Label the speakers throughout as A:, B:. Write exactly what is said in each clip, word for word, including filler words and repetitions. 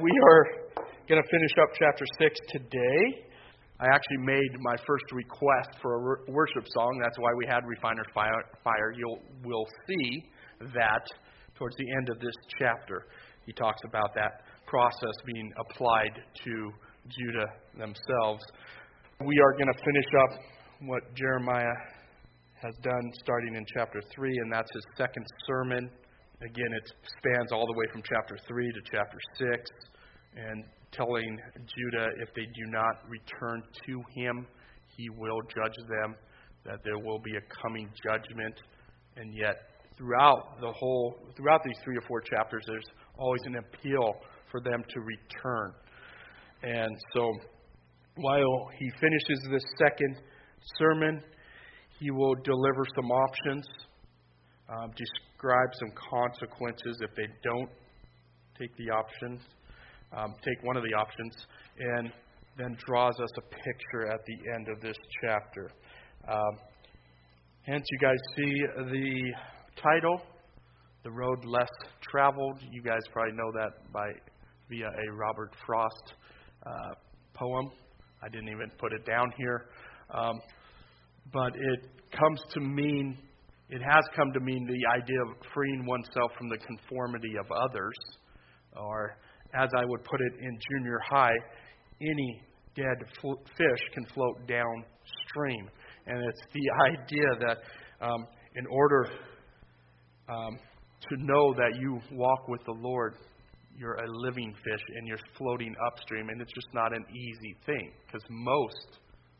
A: We are going to finish up chapter six today. I actually made my first request for a worship song. That's why we had Refiner's Fire. You'll will see that towards the end of this chapter. He talks about that process being applied to Judah themselves. We are going to finish up what Jeremiah has done starting in chapter three, and that's his second sermon. Again, it spans all the way from chapter three to chapter six, and telling Judah if they do not return to him, he will judge them, that there will be a coming judgment. And yet, throughout the whole, throughout these three or four chapters, there's always an appeal for them to return. And so, while he finishes this second sermon, he will deliver some options, um, describe some consequences if they don't take the options, um, take one of the options, and then draws us a picture at the end of this chapter. Um, hence, you guys see the title, The Road Less Traveled. You guys probably know that by via a Robert Frost uh, poem. I didn't even put it down here. Um, but it comes to mean, it has come to mean the idea of freeing oneself from the conformity of others. Or, as I would put it in junior high, any dead fl- fish can float downstream. And it's the idea that um, in order um, to know that you walk with the Lord, you're a living fish and you're floating upstream, and it's just not an easy thing, because most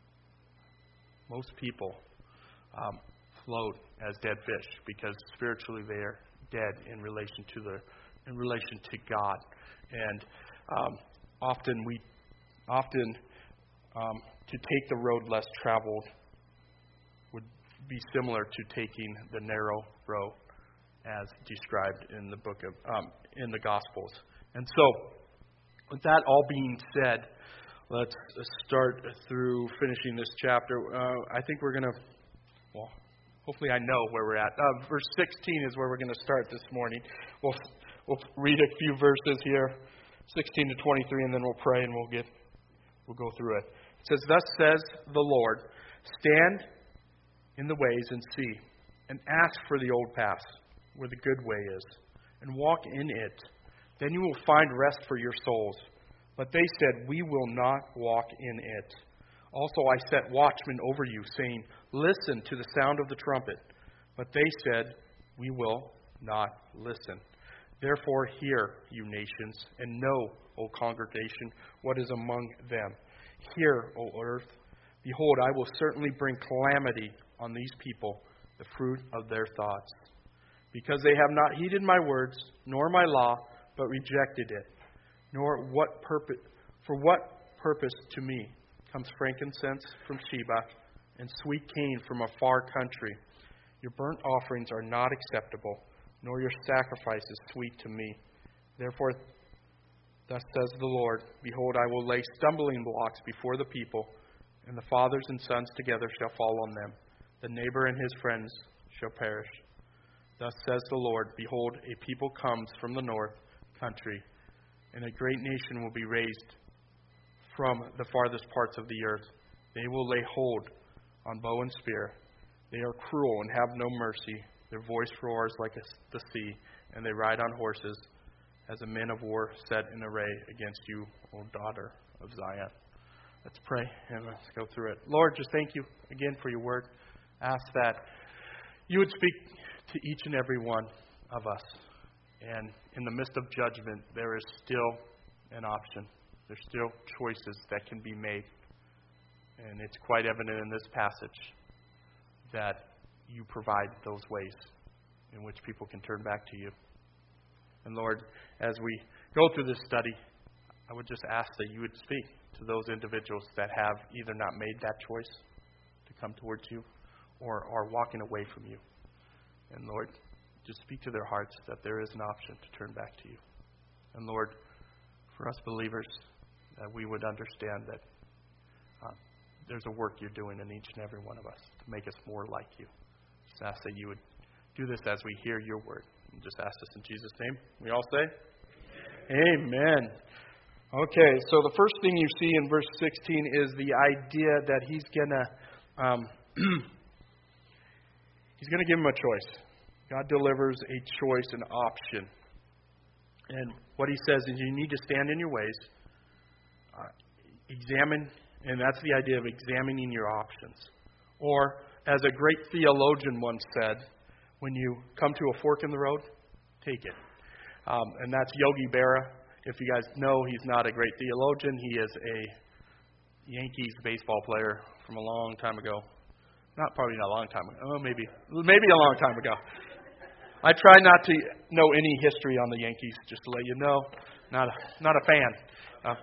A: most people um, float as dead fish because spiritually they are dead in relation to the in relation to God, and um, often we often um, to take the road less traveled would be similar to taking the narrow road, as described in the book of um, in the Gospels. And so, with that all being said, let's start through finishing this chapter. Uh, I think we're going to, well, hopefully I know where we're at. Uh, verse sixteen is where we're going to start this morning. We'll we'll read a few verses here, sixteen to twenty-three, and then we'll pray and we'll get we'll go through it. It says, "Thus says the Lord, stand in the ways and see, and ask for the old paths, where the good way is, and walk in it. Then you will find rest for your souls. But they said, we will not walk in it. Also I set watchmen over you, saying, listen to the sound of the trumpet. But they said, we will not listen. Therefore hear, you nations, and know, O congregation, what is among them. Hear, O earth. Behold, I will certainly bring calamity on these people, the fruit of their thoughts. Because they have not heeded my words, nor my law, but rejected it. Nor what purpose, for what purpose to me comes frankincense from Sheba, and sweet cane from a far country. Your burnt offerings are not acceptable, nor your sacrifices sweet to me. Therefore, thus says the Lord, behold, I will lay stumbling blocks before the people, and the fathers and sons together shall fall on them. The neighbor and his friends shall perish. Thus says the Lord, behold, a people comes from the north country, and a great nation will be raised from the farthest parts of the earth. They will lay hold on bow and spear. They are cruel and have no mercy. Their voice roars like the sea, and they ride on horses as a men of war set in array against you, O daughter of Zion." Let's pray and let's go through it. Lord, just thank you again for your word. Ask that you would speak to each and every one of us. And in the midst of judgment, there is still an option. There's still choices that can be made. And it's quite evident in this passage that you provide those ways in which people can turn back to you. And Lord, as we go through this study, I would just ask that you would speak to those individuals that have either not made that choice to come towards you or are walking away from you. And Lord, just speak to their hearts that there is an option to turn back to you. And Lord, for us believers, that we would understand that uh, there's a work you're doing in each and every one of us to make us more like you. Just ask that you would do this as we hear your word. And just ask this in Jesus' name. We all say, Amen. Amen. Okay, so the first thing you see in verse sixteen is the idea that he's gonna um, he's gonna give him a choice. God delivers a choice, an option, and what he says is you need to stand in your ways, uh, examine, and that's the idea of examining your options. Or, as a great theologian once said, when you come to a fork in the road, take it. Um, and that's Yogi Berra. If you guys know, he's not a great theologian. He is a Yankees baseball player from a long time ago. Not probably not a long time ago. Oh, maybe maybe a long time ago. I try not to know any history on the Yankees, just to let you know. Not a, not a fan. Uh,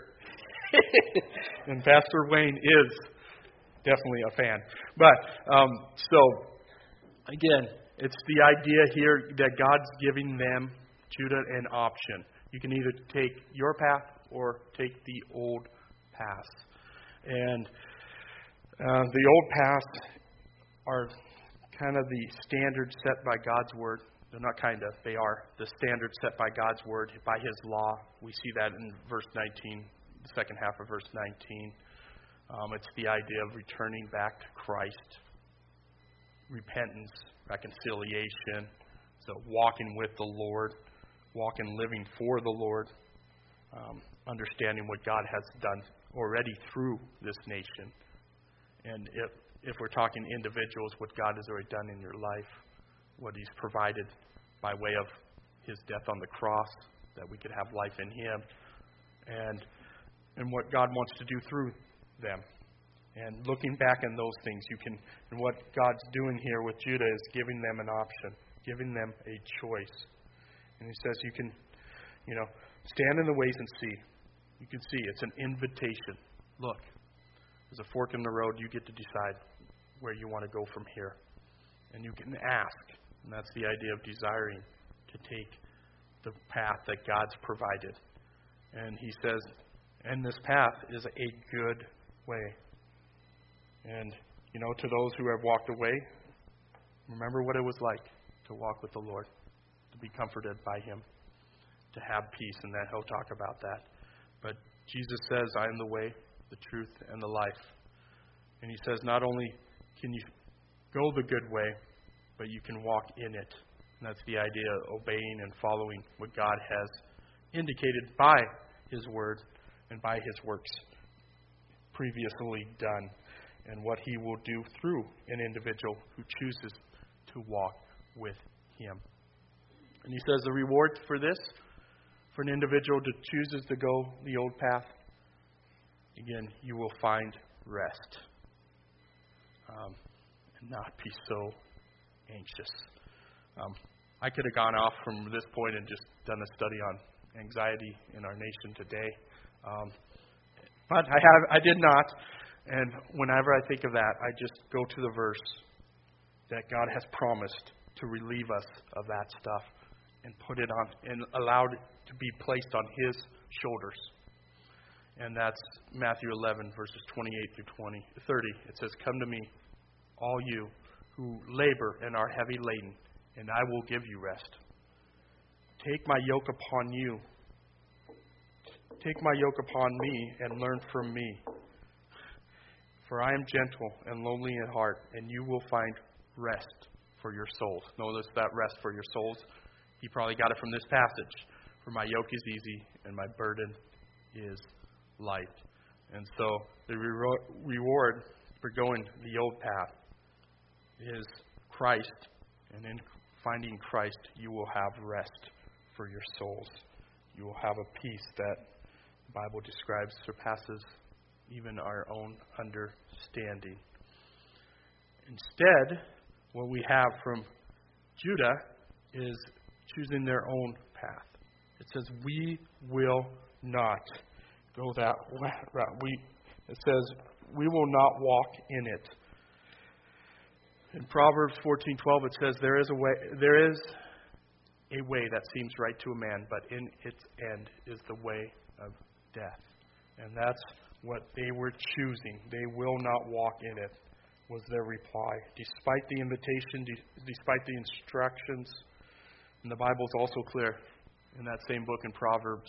A: and Pastor Wayne is definitely a fan. But um, so again, it's the idea here that God's giving them, Judah, an option. You can either take your path or take the old path. And uh, the old paths are kind of the standard set by God's Word. They're not kind of, they are the standard set by God's Word, by His law. We see that in verse nineteen, the second half of verse nineteen. Um, it's the idea of returning back to Christ, repentance, reconciliation, so walking with the Lord, walking, living for the Lord, um, understanding what God has done already through this nation. And if if we're talking individuals, what God has already done in your life, what He's provided by way of His death on the cross, that we could have life in Him, and and what God wants to do through them. And looking back on those things, you can, and what God's doing here with Judah is giving them an option, giving them a choice. And He says you can, you know, stand in the ways and see. You can see it's an invitation. Look, there's a fork in the road. You get to decide where you want to go from here. And you can ask. And that's the idea of desiring to take the path that God's provided. And He says, and this path is a good way. And, you know, to those who have walked away, remember what it was like to walk with the Lord, to be comforted by Him, to have peace, and that He'll talk about that. But Jesus says, I am the way, the truth, and the life. And He says, not only can you go the good way, but you can walk in it. And that's the idea of obeying and following what God has indicated by His Word and by His works previously done, and what He will do through an individual who chooses to walk with Him. And He says the reward for this, for an individual that chooses to go the old path, again, you will find rest. Um, and not be so anxious. Um, I could have gone off from this point and just done a study on anxiety in our nation today. Um, but I have, I did not. And whenever I think of that, I just go to the verse that God has promised to relieve us of that stuff and put it on and allowed it to be placed on His shoulders. And that's Matthew eleven, verses twenty-eight through twenty, thirty. It says, come to me, all you who labor and are heavy laden, and I will give you rest. Take my yoke upon you. Take my yoke upon me and learn from me. For I am gentle and lowly in heart, and you will find rest for your souls. Notice that rest for your souls. He probably got it from this passage. For my yoke is easy and my burden is light. And so the re- reward for going the old path is Christ. And in finding Christ, you will have rest for your souls. You will have a peace that the Bible describes surpasses even our own understanding. Instead, what we have from Judah is choosing their own path. It says, we will not go that route. We, it says, we will not walk in it. In Proverbs fourteen twelve, it says, there is a way, there is a way that seems right to a man, but in its end is the way of death. And that's what they were choosing. They will not walk in it, was their reply. Despite the invitation, despite the instructions, and the Bible is also clear in that same book in Proverbs,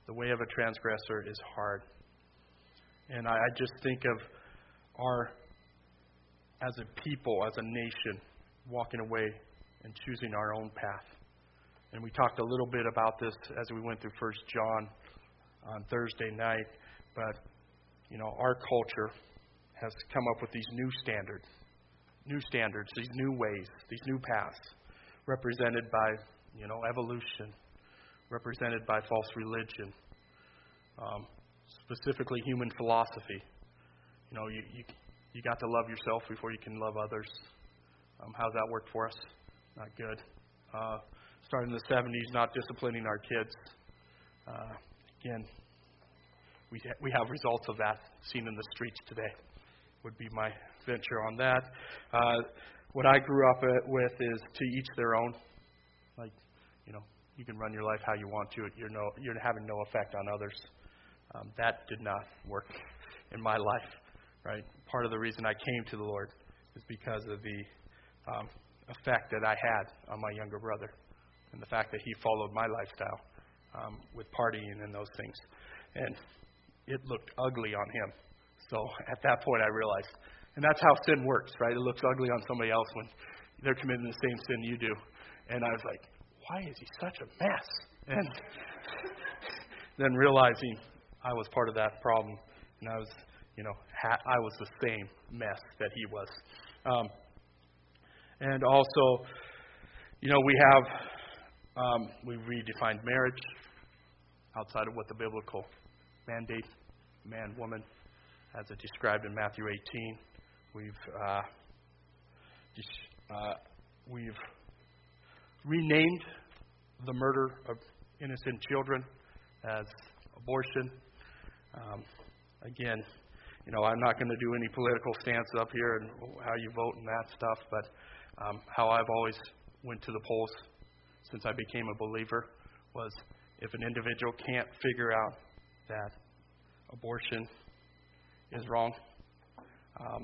A: The way of a transgressor is hard. And I, I just think of our, as a people, as a nation, walking away and choosing our own path. And we talked a little bit about this as we went through First John on Thursday night. But, you know, our culture has come up with these new standards, new standards, these new ways, these new paths, represented by, you know, evolution, represented by false religion, um, specifically human philosophy. You know, you, you you got to love yourself before you can love others. Um, how's that work for us? Not good. Uh, starting in the seventies, not disciplining our kids. Uh, again, we ha- we have results of that seen in the streets today. Would be my venture on that. Uh, what I grew up with is to each their own. Like, you know, you can run your life how you want to. You're no, you're having no effect on others. Um, that did not work in my life, right? Part of the reason I came to the Lord is because of the um, effect that I had on my younger brother, and the fact that he followed my lifestyle um, with partying and those things, and it looked ugly on him. So at that point, I realized, and that's how sin works, right? It looks ugly on somebody else when they're committing the same sin you do. And I was like, why is he such a mess? And then realizing I was part of that problem, and I was, you know, ha- I was the same mess that he was. Um, and also, you know, we have, um, we redefined marriage outside of what the biblical mandate, man, woman, as it described in Matthew eighteen. We've uh, uh, we've renamed the murder of innocent children as abortion. Um, again, you know, I'm not going to do any political stance up here and how you vote and that stuff, but um, how I've always went to the polls since I became a believer was if an individual can't figure out that abortion is wrong, um,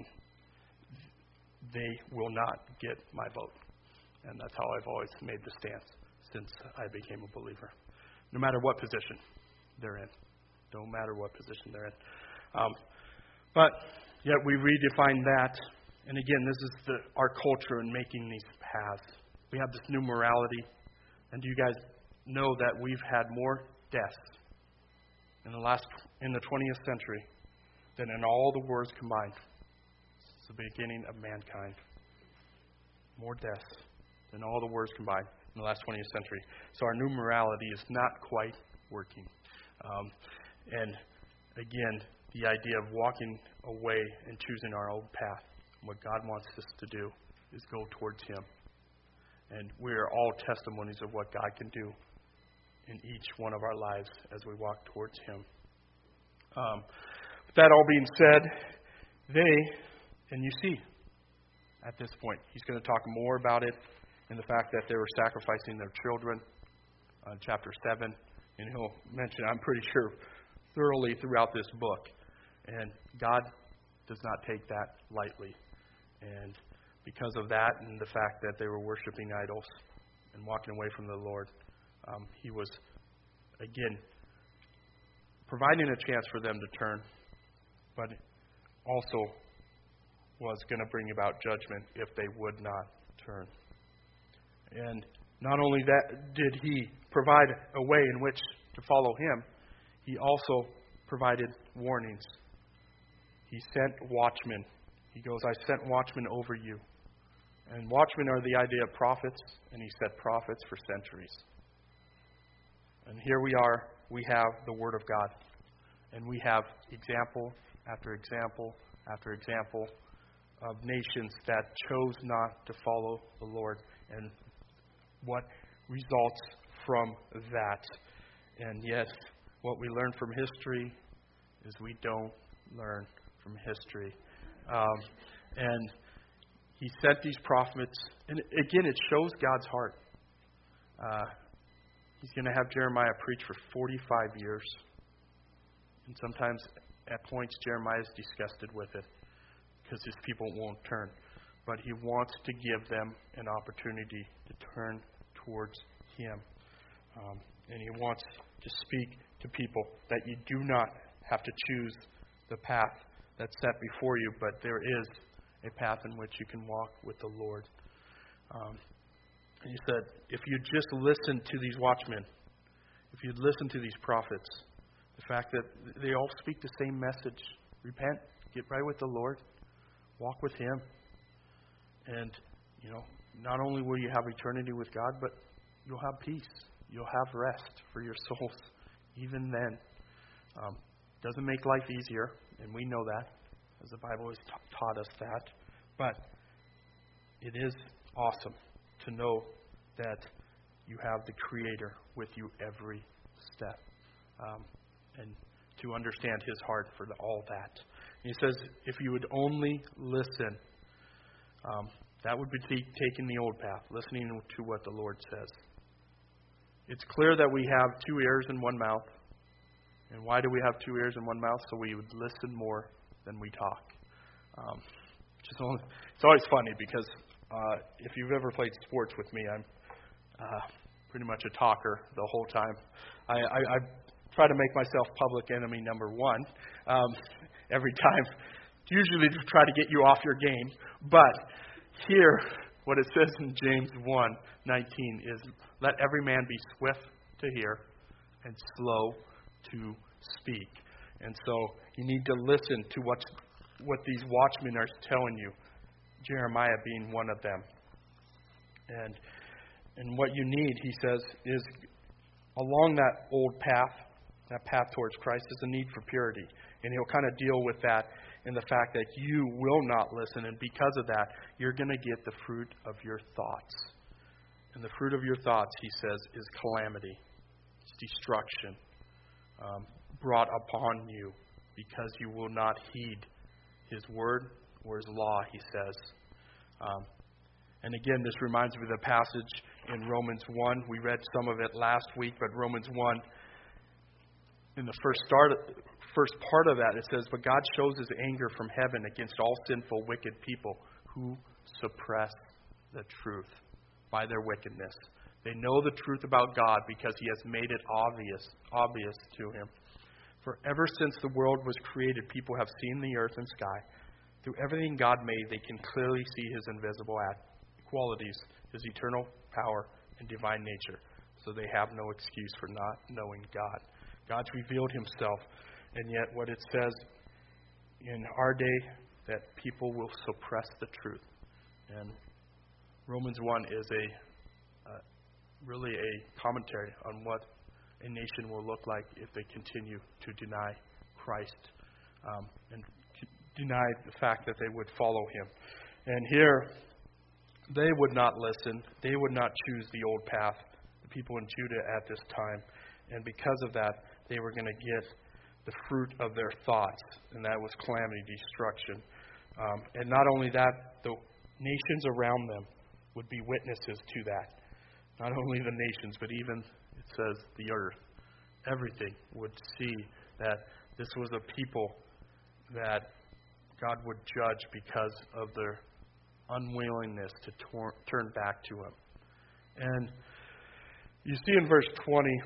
A: they will not get my vote. And that's how I've always made the stance since I became a believer. No matter what position they're in. No matter what position they're in. Um, but yet we redefine that. And again, this is the, our culture in making these paths. We have this new morality. And do you guys know that we've had more deaths in the last in the twentieth century than in all the wars combined? It's the beginning of mankind. More deaths than all the wars combined in the last twentieth century. So our new morality is not quite working. Um, and again, the idea of walking away and choosing our own path. What God wants us to do is go towards Him. And we are all testimonies of what God can do in each one of our lives as we walk towards Him. Um, with that all being said, they, and you see, at this point, he's going to talk more about it in the fact that they were sacrificing their children, uh, chapter seven, and he'll mention, I'm pretty sure, thoroughly throughout this book. And God does not take that lightly. And because of that and the fact that they were worshiping idols and walking away from the Lord, um, he was, again, providing a chance for them to turn, but also was going to bring about judgment if they would not turn. And not only that did he provide a way in which to follow him, he also provided warnings. He sent watchmen. He goes, I sent watchmen over you. And watchmen are the idea of prophets, and he said prophets for centuries. And here we are, we have the Word of God. And we have example after example after example of nations that chose not to follow the Lord, and what results from that. And yet, what we learn from history is we don't learn from history. Um, and he sent these prophets, and again, it shows God's heart. Uh, he's going to have Jeremiah preach for forty-five years. And sometimes, at points, Jeremiah is disgusted with it because his people won't turn. But he wants to give them an opportunity to turn towards him. Um, and he wants to speak to people that you do not have to choose the path that's set before you, but there is a path in which you can walk with the Lord. Um, and he said, if you just listen to these watchmen, if you listen to these prophets, the fact that they all speak the same message, repent, get right with the Lord, walk with Him, and, you know, not only will you have eternity with God, but you'll have peace. You'll have rest for your souls. Even then, um, doesn't make life easier, and we know that, as the Bible has ta- taught us that. But it is awesome to know that you have the Creator with you every step, um, and to understand His heart for the, all that. And he says, if you would only listen, um, that would be t- taking the old path, listening to what the Lord says. It's clear that we have two ears and one mouth. And why do we have two ears and one mouth? So we would listen more than we talk. Um, which is only, it's always funny because uh, if you've ever played sports with me, I'm uh, pretty much a talker the whole time. I, I, I try to make myself public enemy number one um, every time, usually to try to get you off your game. But here, what it says in James one nineteen is, let every man be swift to hear and slow to speak. And so you need to listen to what what these watchmen are telling you, Jeremiah being one of them. And and what you need, he says, is along that old path, that path towards Christ, is a need for purity. And he'll kind of deal with that in the fact that you will not listen, and because of that, you're going to get the fruit of your thoughts. And the fruit of your thoughts, he says, is calamity. It's destruction um, brought upon you because you will not heed His word or His law, he says. Um, and again, this reminds me of the passage in Romans one. We read some of it last week, but Romans one, in the first start, first part of that, it says, but God shows His anger from heaven against all sinful, wicked people who suppress the truth by their wickedness. They know the truth about God because He has made it obvious, obvious to Him. For ever since the world was created, people have seen the earth and sky. Through everything God made, they can clearly see His invisible qualities, His eternal power and divine nature. So they have no excuse for not knowing God. God's revealed Himself, and yet what it says in our day, that people will suppress the truth. And Romans one is a uh, really a commentary on what a nation will look like if they continue to deny Christ um, and c- deny the fact that they would follow Him. And here, they would not listen. They would not choose the old path, the people in Judah at this time. And because of that, they were going to get the fruit of their thoughts, and that was calamity, destruction. Um, and not only that, the nations around them would be witnesses to that. Not only the nations, but even, it says, the earth. Everything would see that this was a people that God would judge because of their unwillingness to tor- turn back to Him. And you see in verse twenty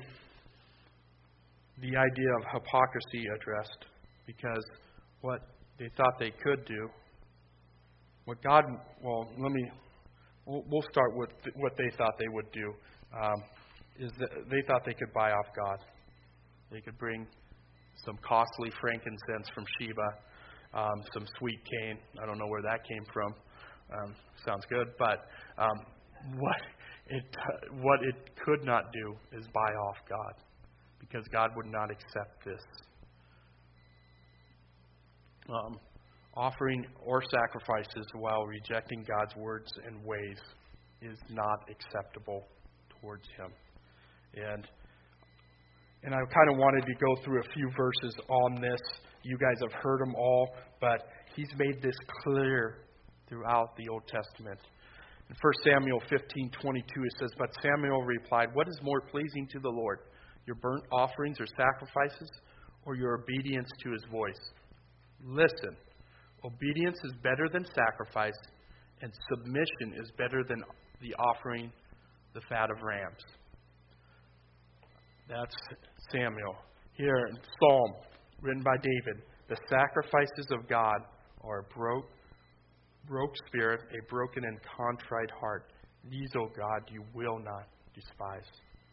A: the idea of hypocrisy addressed, because what they thought they could do, what God, well, let me, we'll start with what they thought they would do, um, is that they thought they could buy off God. They could bring some costly frankincense from Sheba, um, some sweet cane. I don't know where that came from. Um, sounds good, but um, what it what it could not do is buy off God, because God would not accept this. Um, offering or sacrifices while rejecting God's words and ways is not acceptable towards Him. And and I kind of wanted to go through a few verses on this. You guys have heard them all, but He's made this clear throughout the Old Testament. In First Samuel fifteen twenty-two, it says, but Samuel replied, what is more pleasing to the Lord, your burnt offerings or sacrifices, or your obedience to His voice? Listen, obedience is better than sacrifice, and submission is better than the offering the fat of rams. That's Samuel. Here in Psalm, written by David, the sacrifices of God are a broke, broke spirit, a broken and contrite heart. These, O God, you will not despise.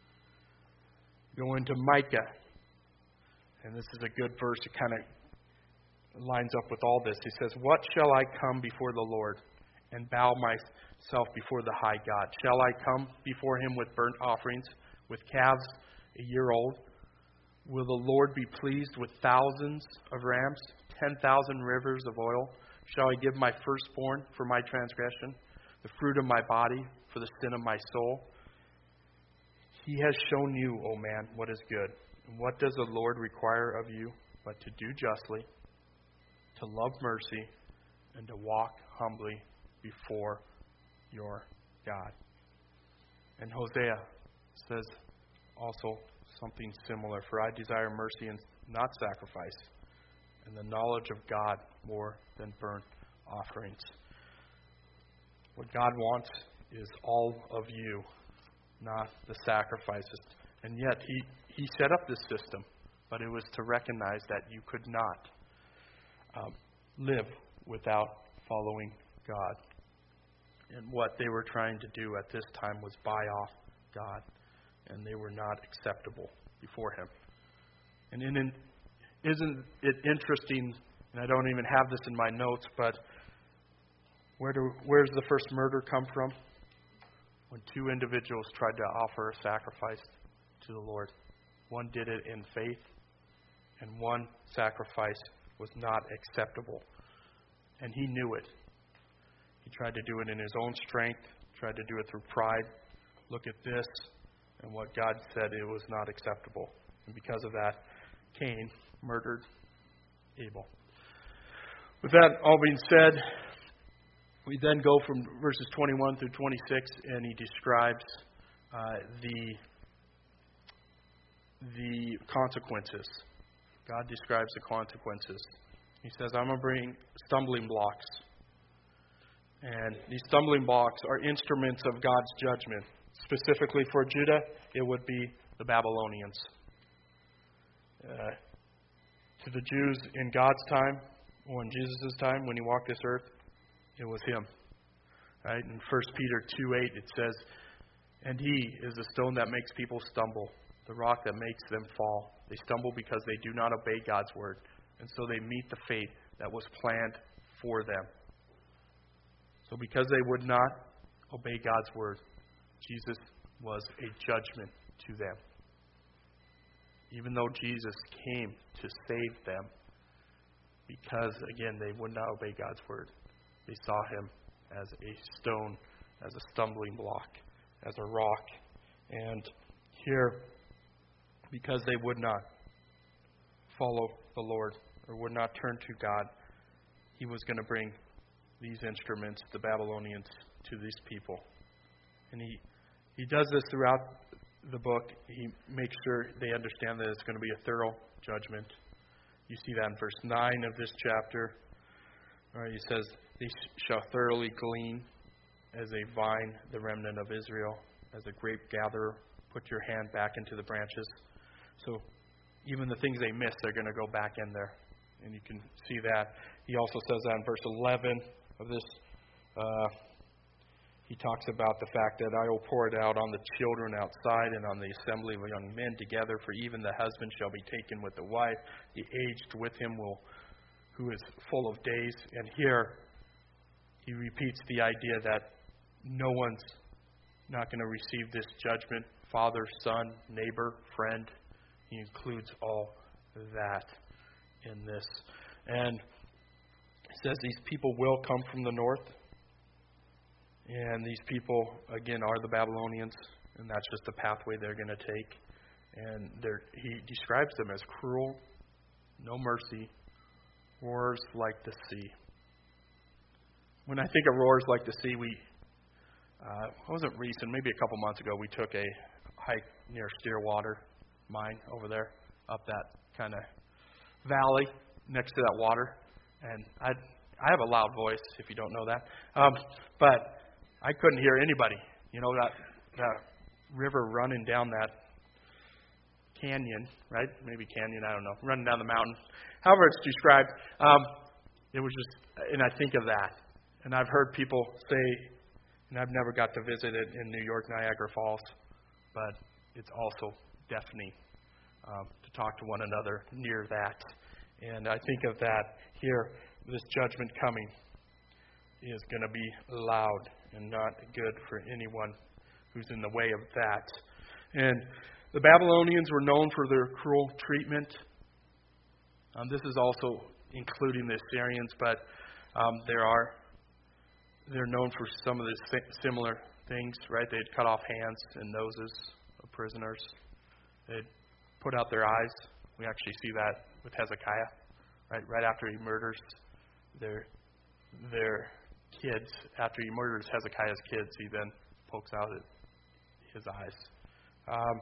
A: Go into Micah, and this is a good verse. It kind of lines up with all this. He says, what shall I come before the Lord and bow myself before the high God? Shall I come before him with burnt offerings, with calves a year old? Will the Lord be pleased with thousands of rams, ten thousand rivers of oil? Shall I give my firstborn for my transgression, the fruit of my body for the sin of my soul? He has shown you, O man, what is good. And what does the Lord require of you but to do justly, to love mercy, and to walk humbly before your God? And Hosea says also something similar. For I desire mercy and not sacrifice, and the knowledge of God more than burnt offerings. What God wants is all of you, not the sacrifices. And yet He, he set up this system, but it was to recognize that you could not um, live without following God. And what they were trying to do at this time was buy off God, and they were not acceptable before Him. And in, in, isn't it interesting, and I don't even have this in my notes, but where do, where does the first murder come from? When two individuals tried to offer a sacrifice to the Lord. One did it in faith, and one sacrifice was not acceptable. And he knew it. He tried to do it in his own strength, tried to do it through pride. Look at this, and what God said, it was not acceptable. And because of that, Cain murdered Abel. With that all being said, we then go from verses twenty-one through twenty-six, and he describes uh, the the consequences. God describes the consequences. He says, I'm going to bring stumbling blocks. And these stumbling blocks are instruments of God's judgment. Specifically for Judah, it would be the Babylonians. Uh, to the Jews in God's time, or in Jesus' time, when He walked this earth, it was Him. Right? In First Peter two eight, it says, and He is the stone that makes people stumble, the rock that makes them fall. They stumble because they do not obey God's word, and so they meet the fate that was planned for them. So because they would not obey God's word, Jesus was a judgment to them. Even though Jesus came to save them, because, again, they would not obey God's word, they saw Him as a stone, as a stumbling block, as a rock. And here, because they would not follow the Lord, or would not turn to God, He was going to bring these instruments, the Babylonians, to these people. And He He does this throughout the book. He makes sure they understand that it's going to be a thorough judgment. You see that in verse nine of this chapter. All right, he says, they shall thoroughly glean as a vine the remnant of Israel, as a grape gatherer. Put your hand back into the branches. So even the things they missed, they're going to go back in there. And you can see that. He also says that in verse eleven of this. Uh, he talks about the fact that I will pour it out on the children outside and on the assembly of young men together. For even the husband shall be taken with the wife. The aged with him will, who is full of days. And here he repeats the idea that no one's not going to receive this judgment. Father, son, neighbor, friend. He includes all that in this. And he says these people will come from the north. And these people, again, are the Babylonians. And that's just the pathway they're going to take. And he describes them as cruel, no mercy, roars like the sea. When I think of roars like the sea, we, uh, it wasn't recent, maybe a couple months ago, we took a hike near Steerwater Mine over there, up that kind of valley next to that water. And I I have a loud voice, if you don't know that. Um, but I couldn't hear anybody. You know, that that river running down that canyon, right? Maybe canyon, I don't know, running down the mountain. However it's described, um, it was just, and I think of that. And I've heard people say, and I've never got to visit it in New York, Niagara Falls, but it's also deafening um, to talk to one another near that. And I think of that here, this judgment coming is going to be loud and not good for anyone who's in the way of that. And the Babylonians were known for their cruel treatment. Um, this is also including the Assyrians, but um, there are they're known for some of the similar things, right? They'd cut off hands and noses of prisoners. They'd put out their eyes. We actually see that with Hezekiah, right? Right after he murders their their kids, after he murders Hezekiah's kids, he then pokes out his eyes. Um,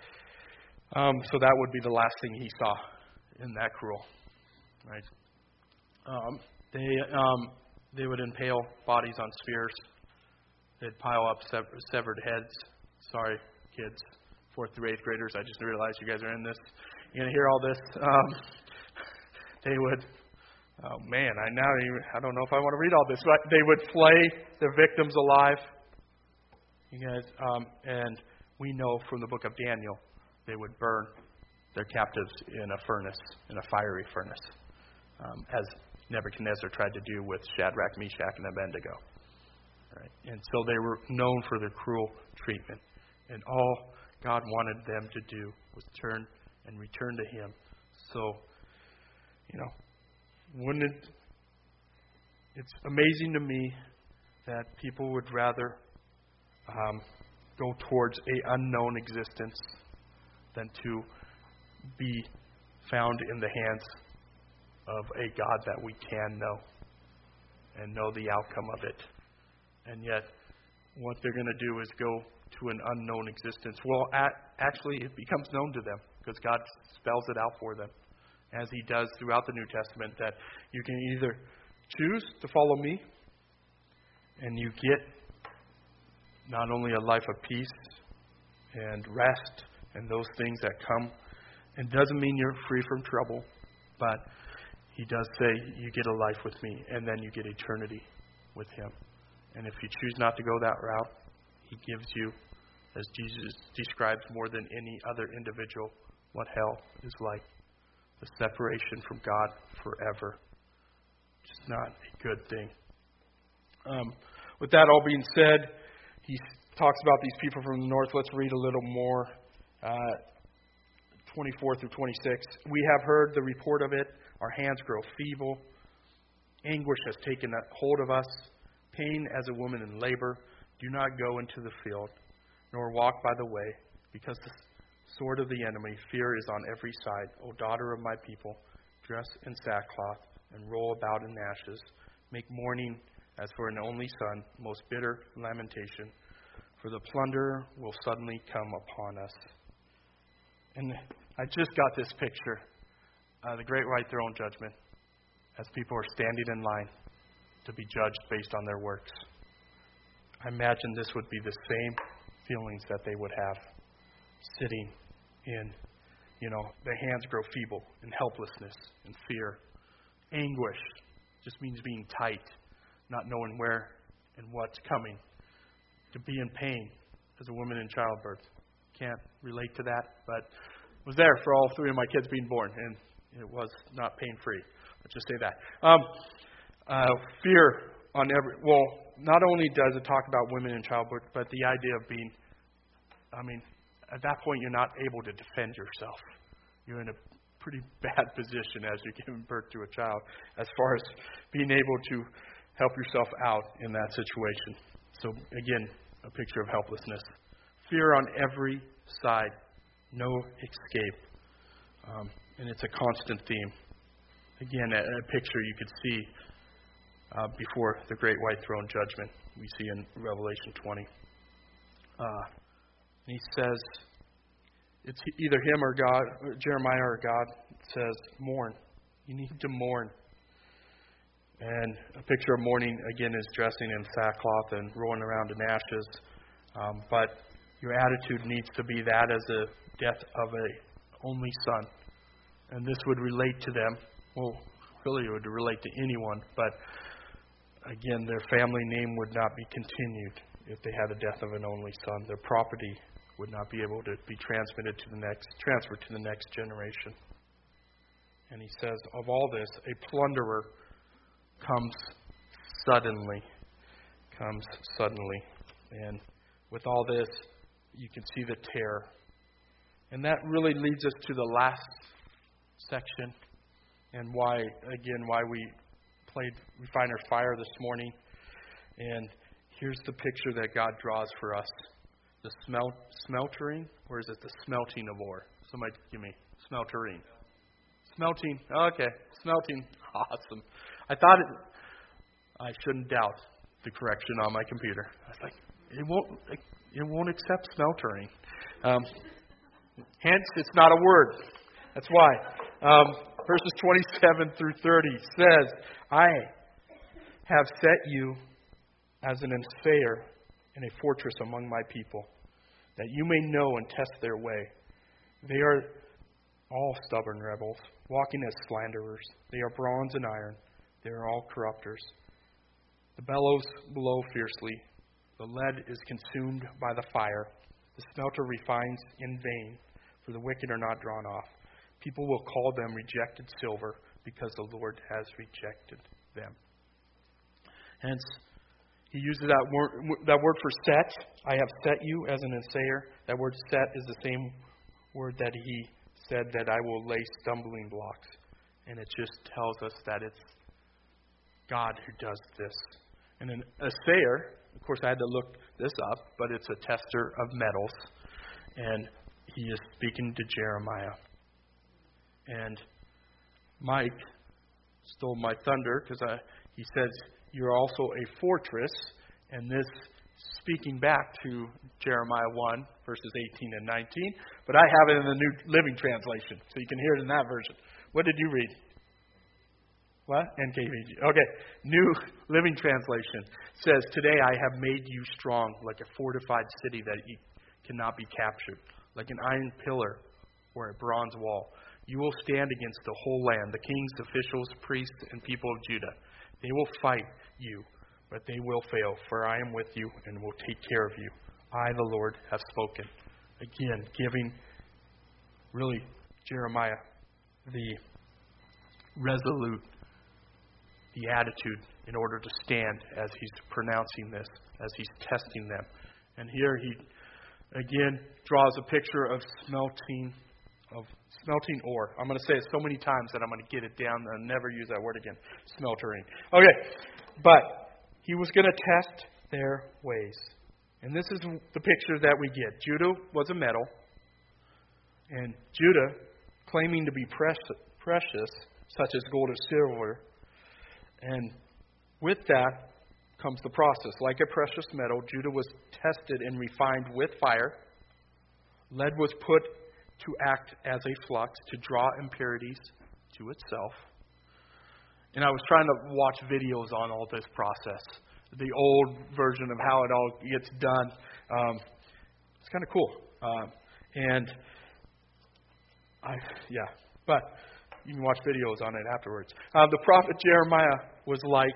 A: um, so that would be the last thing he saw in that cruel, right? Um, they um, they would impale bodies on spears. They'd pile up sever- severed heads. Sorry, kids, fourth through eighth graders. I just realized you guys are in this. You're gonna hear all this. Um, they would. Oh man, I now even, I don't know if I want to read all this, but they would flay their victims alive. You guys, um, and we know from the book of Daniel, they would burn their captives in a furnace, in a fiery furnace, um, as Nebuchadnezzar tried to do with Shadrach, Meshach, and Abednego. Right? And so they were known for their cruel treatment. And all God wanted them to do was turn and return to Him. So, you know, wouldn't it, it's amazing to me that people would rather um, go towards a unknown existence than to be found in the hands of a God that we can know and know the outcome of it. And yet, what they're going to do is go to an unknown existence. Well, at, actually, it becomes known to them because God spells it out for them, as He does throughout the New Testament, that you can either choose to follow me and you get not only a life of peace and rest and those things that come. It doesn't mean you're free from trouble, but He does say you get a life with me and then you get eternity with Him. And if you choose not to go that route, He gives you, as Jesus describes more than any other individual, what hell is like. The separation from God forever. It's not a good thing. Um, with that all being said, he talks about these people from the north. Let's read a little more. Uh, twenty-four through twenty-six. We have heard the report of it. Our hands grow feeble. Anguish has taken a hold of us. Pain as a woman in labor. Do not go into the field, nor walk by the way, because the sword of the enemy, fear is on every side. O daughter of my people, dress in sackcloth and roll about in ashes. Make mourning as for an only son, most bitter lamentation. For the plunderer will suddenly come upon us. And I just got this picture, uh, the great white throne judgment, as people are standing in line to be judged based on their works. I imagine this would be the same feelings that they would have sitting in, you know, their hands grow feeble in helplessness and fear. Anguish just means being tight, not knowing where and what's coming. To be in pain as a woman in childbirth. Can't relate to that, but was there for all three of my kids being born, and it was not pain-free. Let's just say that. Um, uh, fear on every, well, not only does it talk about women in childbirth, but the idea of being, I mean, at that point you're not able to defend yourself. You're in a pretty bad position as you're giving birth to a child as far as being able to help yourself out in that situation. So again, a picture of helplessness. Fear on every side. No escape. Um, and it's a constant theme. Again, a, a picture you could see uh, before the great white throne judgment we see in Revelation twenty. Uh, and he says, it's either him or God, or Jeremiah or God says, mourn. You need to mourn. And a picture of mourning, again, is dressing in sackcloth and rolling around in ashes. Um, but your attitude needs to be that as a death of a only son. And this would relate to them. Well, really it would relate to anyone, but again, their family name would not be continued if they had the death of an only son. Their property would not be able to be transmitted to the next, transferred to the next generation. And he says, of all this, a plunderer comes suddenly. Comes suddenly. And with all this, you can see the terror. And that really leads us to the last section, and why, again, why we played Refiner's Fire this morning. And here's the picture that God draws for us. The smelt, smeltering, or is it the smelting of ore? Somebody give me. Smeltering. Smelting. Okay. Smelting. Awesome. I thought it, I shouldn't doubt the correction on my computer. I was like, it won't, it won't accept smeltering. Um, hence, it's not a word. That's why. Um, verses twenty-seven through thirty says, I have set you as an ensayer in a fortress among my people, that you may know and test their way. They are all stubborn rebels, walking as slanderers. They are bronze and iron. They are all corrupters. The bellows blow fiercely. The lead is consumed by the fire. The smelter refines in vain, for the wicked are not drawn off. People will call them rejected silver, because the Lord has rejected them. Hence, he uses that word, that word for set. I have set you as an ensayer. That word set is the same word that he said that I will lay stumbling blocks. And it just tells us that it's God who does this. And an assayer, of course I had to look this up, but it's a tester of metals. And he is speaking to Jeremiah. And Mike stole my thunder because he says, you're also a fortress. And this speaking back to Jeremiah one, verses eighteen and nineteen. But I have it in the New Living Translation, so you can hear it in that version. What did you read? What? N K V G. Okay. New Living Translation says, today I have made you strong like a fortified city that cannot be captured, like an iron pillar or a bronze wall. You will stand against the whole land, the kings, officials, priests, and people of Judah. They will fight you, but they will fail, for I am with you and will take care of you. I, the Lord, have spoken. Again, giving, really, Jeremiah the resolute, the attitude in order to stand as he's pronouncing this, as he's testing them. And here he, again, draws a picture of smelting of smelting ore. I'm going to say it so many times that I'm going to get it down and never use that word again. Smeltering. Okay. But he was going to test their ways. And this is the picture that we get. Judah was a metal. And Judah, claiming to be precious, such as gold or silver. And with that comes the process. Like a precious metal, Judah was tested and refined with fire. Lead was put to act as a flux, to draw impurities to itself. And I was trying to watch videos on all this process, the old version of how it all gets done. Um, it's kind of cool. Um, and I, yeah, but you can watch videos on it afterwards. Uh, the prophet Jeremiah was like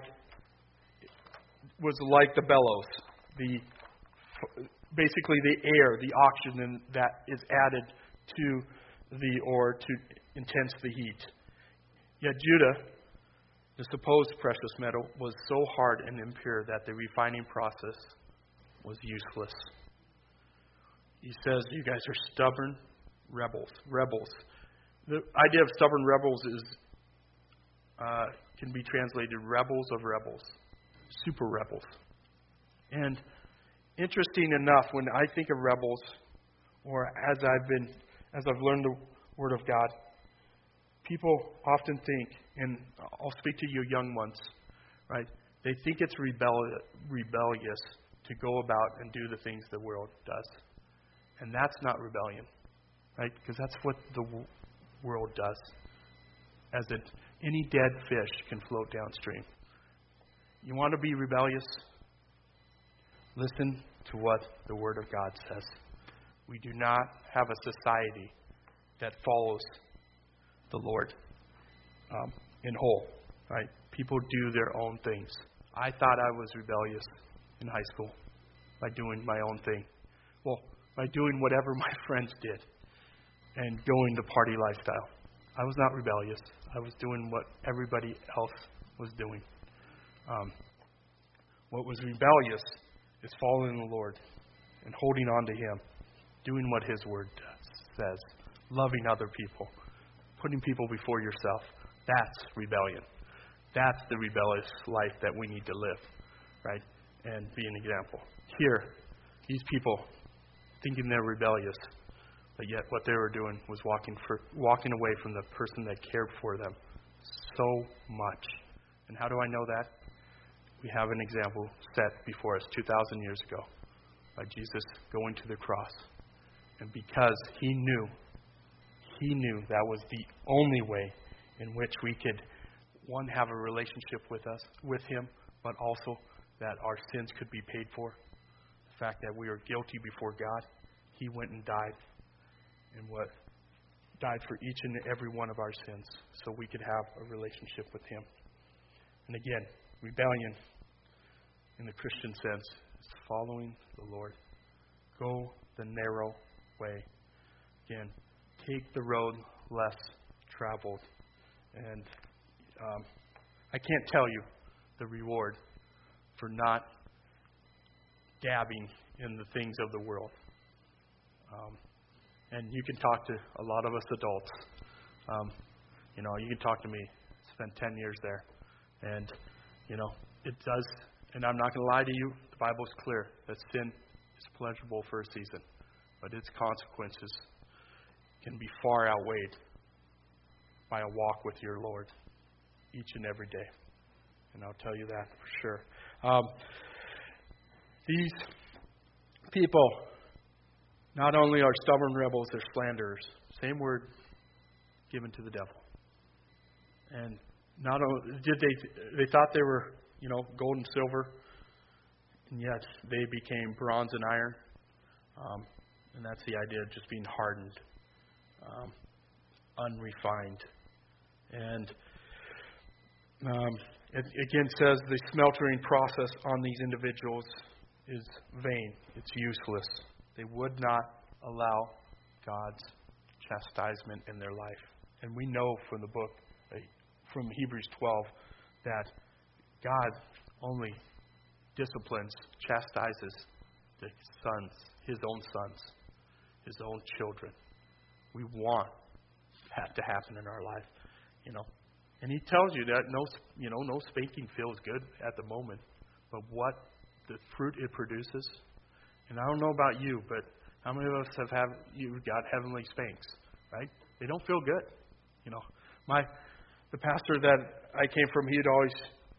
A: was like the bellows, the basically the air, the oxygen that is added to the ore to intense the heat. Yet Judah, the supposed precious metal, was so hard and impure that the refining process was useless. He says, you guys are stubborn rebels. Rebels. The idea of stubborn rebels is uh, can be translated rebels of rebels. Super rebels. And interesting enough, when I think of rebels, or as I've been As I've learned the Word of God, people often think, and I'll speak to you young ones, right? They think it's rebelli- rebellious to go about and do the things the world does. And that's not rebellion, right? Because that's what the w- world does. As it, any dead fish can float downstream. You want to be rebellious? Listen to what the Word of God says. We do not have a society that follows the Lord um, in whole. Right? People do their own things. I thought I was rebellious in high school by doing my own thing. Well, by doing whatever my friends did and going the party lifestyle. I was not rebellious. I was doing what everybody else was doing. Um, what was rebellious is following the Lord and holding on to Him, doing what His Word does, says, loving other people, putting people before yourself. That's rebellion. That's the rebellious life that we need to live, right? And be an example. Here, these people thinking they're rebellious, but yet what they were doing was walking for, walking away from the person that cared for them so much. And how do I know that? We have an example set before us two thousand years ago by Jesus going to the cross. And because He knew, He knew that was the only way in which we could, one, have a relationship with us, with Him, but also that our sins could be paid for. The fact that we are guilty before God, He went and died, and what died for each and every one of our sins, so we could have a relationship with Him. And again, rebellion in the Christian sense is following the Lord. Go the narrow way. Again, take the road less traveled. And um, I can't tell you the reward for not dabbing in the things of the world. Um, and you can talk to a lot of us adults. Um, you know, you can talk to me. Spent ten years there. And, you know, it does, and I'm not going to lie to you, the Bible is clear that sin is pleasurable for a season. But its consequences can be far outweighed by a walk with your Lord each and every day. And I'll tell you that for sure. Um, these people not only are stubborn rebels, they're slanderers. Same word given to the devil. And not only did they, they thought they were, you know, gold and silver, and yet they became bronze and iron. Um, and that's the idea of just being hardened, um, unrefined. And um, it again says the smeltering process on these individuals is vain. It's useless. They would not allow God's chastisement in their life. And we know from the book, from Hebrews twelve, that God only disciplines, chastises the sons, His own sons, His own children. We want that to happen in our life, you know. And He tells you that no, you know, no spanking feels good at the moment, but what the fruit it produces. And I don't know about you, but how many of us have have you got heavenly spanks, right? They don't feel good, you know. My the pastor that I came from, he'd always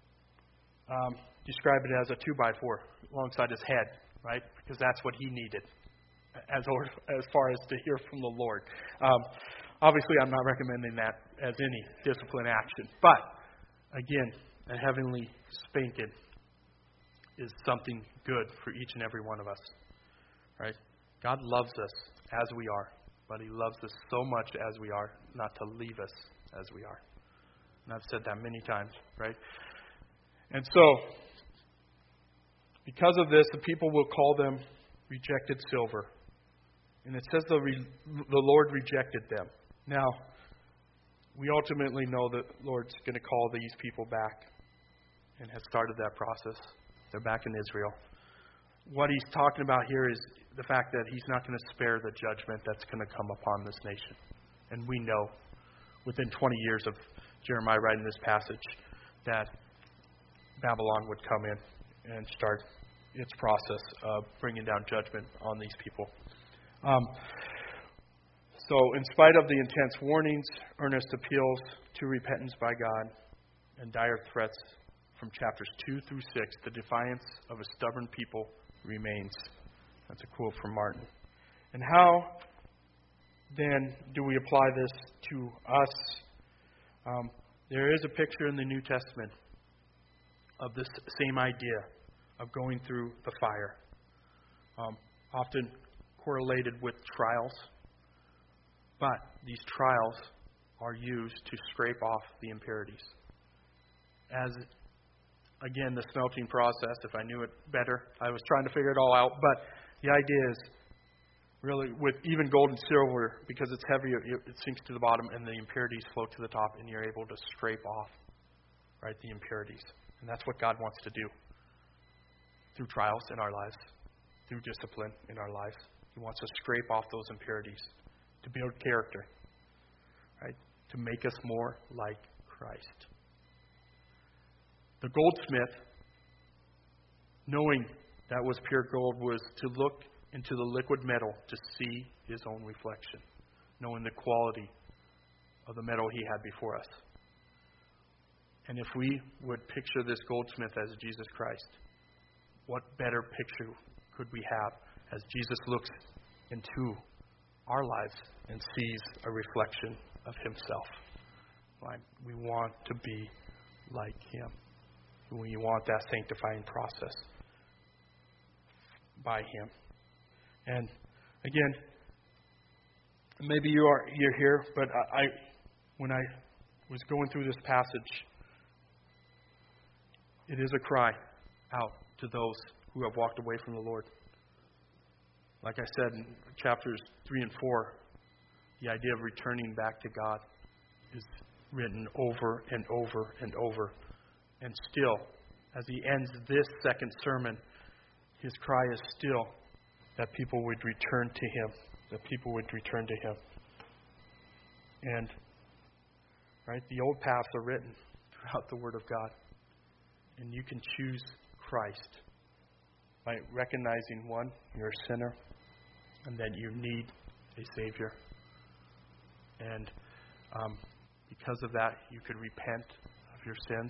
A: um, describe it as a two by four alongside his head, right? Because that's what he needed, as or, as far as to hear from the Lord. Um, obviously, I'm not recommending that as any discipline action, but again, a heavenly spanking is something good for each and every one of us, right? God loves us as we are, but He loves us so much as we are, not to leave us as we are. And I've said that many times, right? And so, because of this, the people will call them rejected silver. And it says the, re- the Lord rejected them. Now, we ultimately know that the Lord's going to call these people back and has started that process. They're back in Israel. What He's talking about here is the fact that He's not going to spare the judgment that's going to come upon this nation. And we know within twenty years of Jeremiah writing this passage that Babylon would come in and start its process of bringing down judgment on these people. Um, so in spite of the intense warnings, earnest appeals to repentance by God, and dire threats from chapters two through six, the defiance of a stubborn people remains. That's a quote from Martin. And how then do we apply this to us? Um, there is a picture in the New Testament of this same idea of going through the fire, um, often correlated with trials. But these trials are used to scrape off the impurities. As, again, the smelting process, if I knew it better, I was trying to figure it all out. But the idea is, really, with even gold and silver, because it's heavier, it sinks to the bottom and the impurities float to the top, and you're able to scrape off, right, the impurities. And that's what God wants to do through trials in our lives, through discipline in our lives. He wants to scrape off those impurities to build character, right, to make us more like Christ. The goldsmith, knowing that was pure gold, was to look into the liquid metal to see his own reflection, knowing the quality of the metal he had before us. And if we would picture this goldsmith as Jesus Christ, what better picture could we have as Jesus looks into our lives and sees a reflection of himself? Right? We want to be like him. We want that sanctifying process by him. And again, maybe you are you're here, but I, I when I was going through this passage, it is a cry out to those who have walked away from the Lord. Like I said in chapters three and four, the idea of returning back to God is written over and over and over. And still, as he ends this second sermon, his cry is still that people would return to him, that people would return to him. And, right, the old paths are written throughout the Word of God. And you can choose Christ by recognizing, one, you're a sinner, and that you need a Savior. And um, because of that, you could repent of your sins.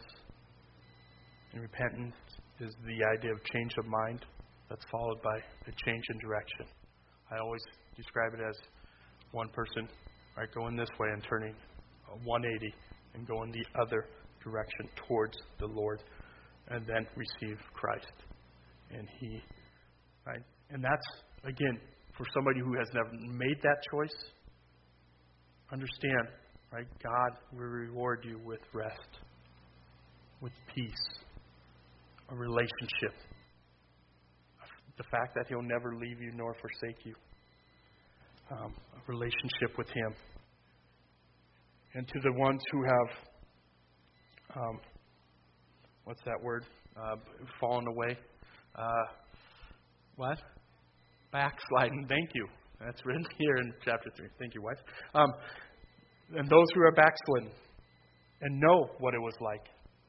A: And repentance is the idea of change of mind that's followed by a change in direction. I always describe it as one person, right, going this way and turning one eighty and going the other direction towards the Lord, and then receive Christ. And He, right, and that's, again, for somebody who has never made that choice, understand, right, God will reward you with rest, with peace, a relationship. The fact that He'll never leave you nor forsake you. Um, a relationship with Him. And to the ones who have, um, what's that word? Uh, fallen away. Uh, what? Backsliding. Thank you. That's written here in chapter three. Thank you, wife. Um, and those who are backslidden and know what it was like.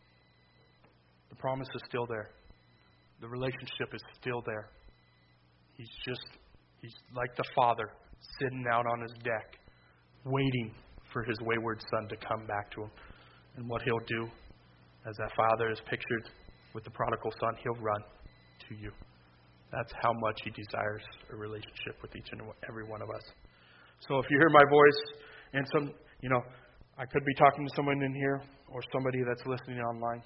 A: The promise is still there. The relationship is still there. He's just, he's like the father sitting out on his deck, waiting for his wayward son to come back to him. And what he'll do, as that father is pictured with the prodigal son, he'll run to you. That's how much he desires a relationship with each and every one of us. So if you hear my voice, and some, you know, I could be talking to someone in here or somebody that's listening online.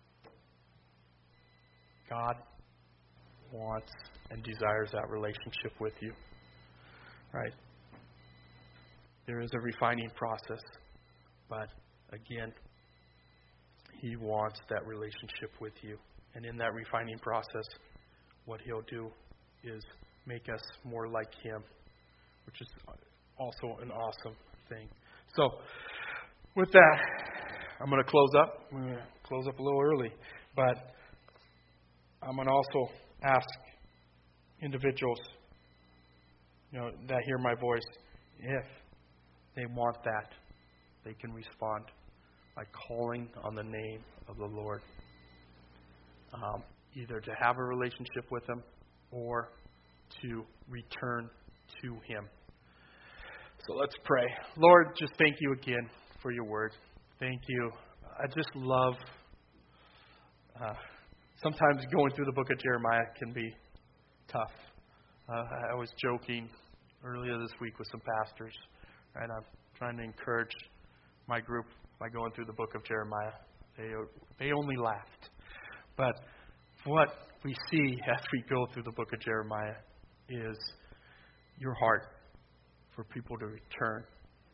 A: God wants and desires that relationship with you. Right? There is a refining process, but again, He wants that relationship with you. And in that refining process, what He'll do is make us more like Him, which is also an awesome thing. So, with that, I'm going to close up. I'm going to close up a little early, but I'm going to also ask individuals, you know, that hear my voice, if they want that, they can respond by calling on the name of the Lord. Um, either to have a relationship with Him or to return to Him. So let's pray. Lord, just thank you again for your word. Thank you. I just love... Uh, Sometimes going through the book of Jeremiah can be tough. Uh, I was joking earlier this week with some pastors, and I'm trying to encourage my group by going through the book of Jeremiah. They they only laughed. But what we see as we go through the book of Jeremiah is your heart for people to return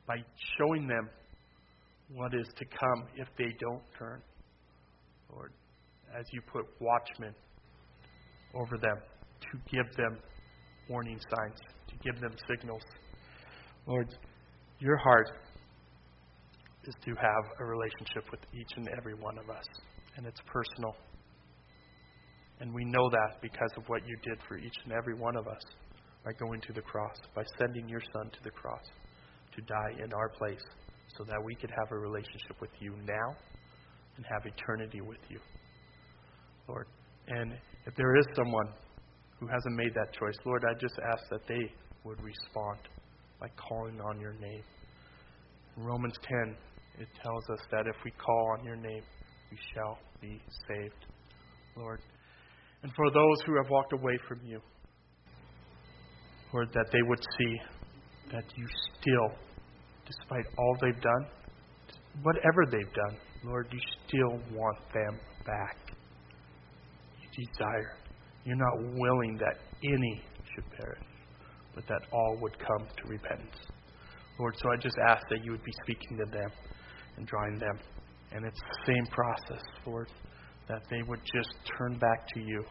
A: by showing them what is to come if they don't turn. Lord, as you put watchmen over them to give them warning signs, to give them signals. Lord, your heart is to have a relationship with each and every one of us. And it's personal. And we know that because of what you did for each and every one of us by going to the cross, by sending your Son to the cross to die in our place so that we could have a relationship with you now and have eternity with you, Lord. And if there is someone who hasn't made that choice, Lord, I just ask that they would respond by calling on your name. In Romans ten, it tells us that if we call on your name, we shall be saved, Lord. And for those who have walked away from you, Lord, that they would see that you still, despite all they've done, whatever they've done, Lord, you still want them back. You desire. You're not willing that any should perish, but that all would come to repentance. Lord, so I just ask that you would be speaking to them and drawing them. And it's the same process, Lord, that they would just turn back to you.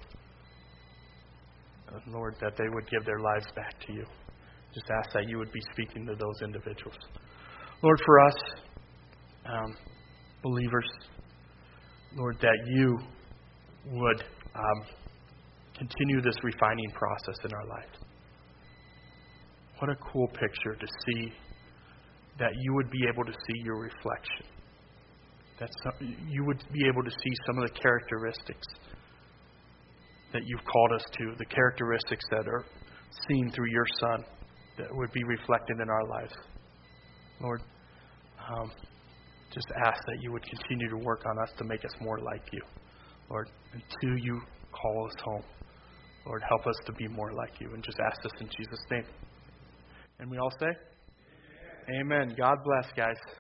A: And Lord, that they would give their lives back to you. Just ask that you would be speaking to those individuals. Lord, for us, um, believers, Lord, that you would um, continue this refining process in our lives. What a cool picture to see that you would be able to see your reflection. That some, you would be able to see some of the characteristics that you've called us to, the characteristics that are seen through your Son that would be reflected in our lives. Lord, um, just ask that you would continue to work on us to make us more like you. Lord, until you call us home. Lord, help us to be more like you. And just ask this in Jesus' name. And we all say, Amen. Amen. God bless, guys.